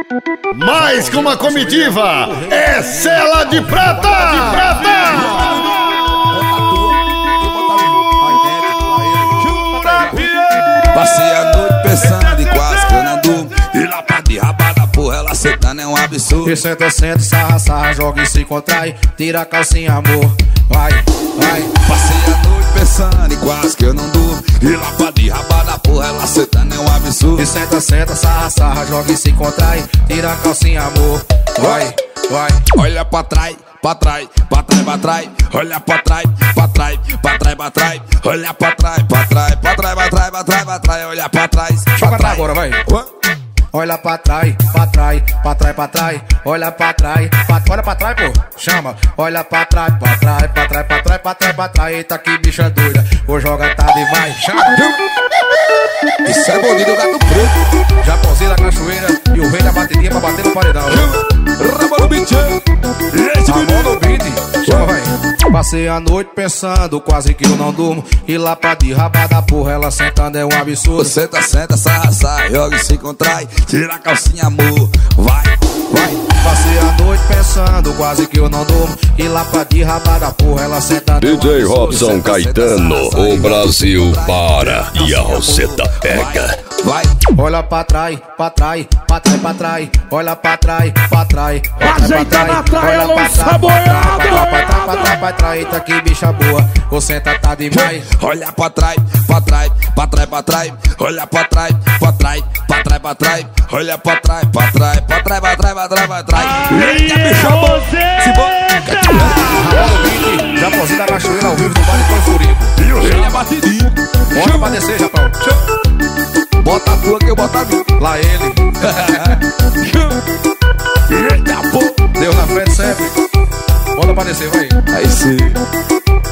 Mais que uma comitiva, é Cela de Prata! Passei a noite pensando e quase que eu não durmo. E lá pra de rabada, porra, ela sentando é um absurdo. E senta, sarra, sarra, joga e se contrai. Tira a calcinha, amor, vai. Passei a noite pensando e quase que eu não durmo. E lá pra de rabada, porra, ela sentando é um absurdo. E senta, sarra, sarra, joga e se contrai. Tira a calcinha, amor, vai. Olha pra trás, pra trás. Olha pra trás, pra trás. Olha pra trás, olha pra trás. Joga pra agora, vai. Olha pra trás, olha pra trás, olha pra trás, pô, chama. Olha pra trás, eita que bicha doida, vou jogar tarde e vai, chama. Isso é bonito, o gato preto. Japãozinho da cachoeira e o rei da batidinha pra bater no paredão. Rama no beat, a mão no beat, chama, vai. Passei a noite pensando, quase que eu não durmo. E lá pra de rabada, porra, ela sentando é um absurdo. Senta, sarra, joga e se contrai. Tira a calcinha, amor, vai. Passei a noite pensando, quase que eu não durmo. E lá pra de rabada, porra, ela sentando DJ Robson Caetano, o Brasil para e a Roseta pega. Vai. Olha pra trás, olha pra trás, Ajeita na traia, lança boiada. pra trás, eita que bicha boa, você tá demais. Olha pra trás, olha pra trás, olha pra trás. Eita bicha boa, se Japãozinho da cachoeira ao vivo no Vale do Furico. e o rei é batidinho. Bota pra descer, Japão. Bota a tua que eu boto a minha. Lá ele. Eita porra. Deus na frente sempre. Bota pra descer, vai. Aí sim.